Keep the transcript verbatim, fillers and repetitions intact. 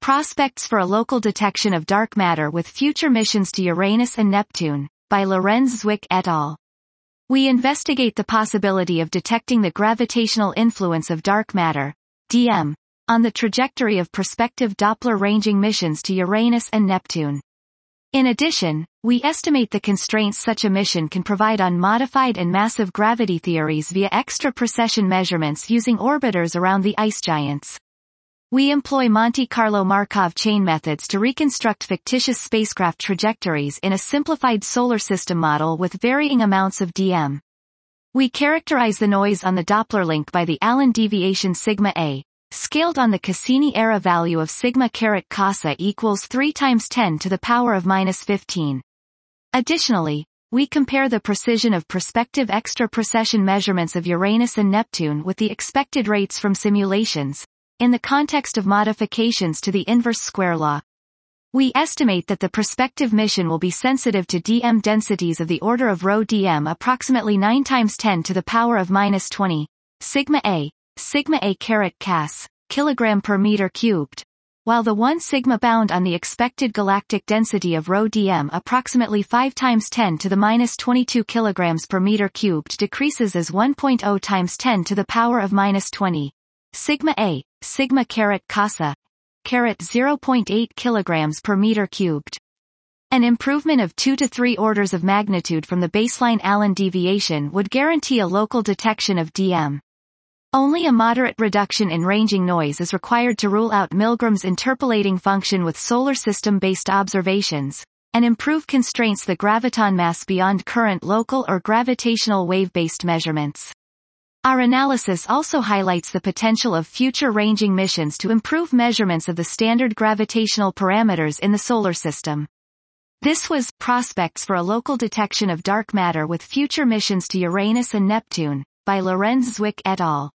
Prospects for a Local Detection of Dark Matter with Future Missions to Uranus and Neptune, by Lorenz Zwick et al. We investigate the possibility of detecting the gravitational influence of dark matter, D M, on the trajectory of prospective Doppler ranging missions to Uranus and Neptune. In addition, we estimate the constraints such a mission can provide on modified and massive gravity theories via extra precession measurements using orbiters around the ice giants. We employ Monte Carlo Markov chain methods to reconstruct fictitious spacecraft trajectories in a simplified solar system model with varying amounts of D M. We characterize the noise on the Doppler link by the Allen deviation sigma A, scaled on the Cassini-era value of sigma caret Casa equals three times ten to the power of minus fifteen. Additionally, we compare the precision of prospective extra precession measurements of Uranus and Neptune with the expected rates from simulations, in the context of modifications to the inverse square law. We estimate that the prospective mission will be sensitive to D M densities of the order of rho D M approximately nine times ten to the power of minus twenty, sigma A, sigma A caret Cas, kilogram per meter cubed, while the one sigma bound on the expected galactic density of rho D M approximately five times ten to the minus twenty-two kilograms per meter cubed decreases as one point zero times ten to the power of minus twenty, sigma A, sigma caret Casa, caret zero point eight kilograms per meter cubed. An improvement of two to three orders of magnitude from the baseline Allen deviation would guarantee a local detection of D M. Only a moderate reduction in ranging noise is required to rule out Milgram's interpolating function with solar system-based observations, and improve constraints the graviton mass beyond current local or gravitational wave-based measurements. Our analysis also highlights the potential of future ranging missions to improve measurements of the standard gravitational parameters in the solar system. This was Prospects for a Local Detection of Dark Matter with Future Missions to Uranus and Neptune, by Lorenz Zwick et al.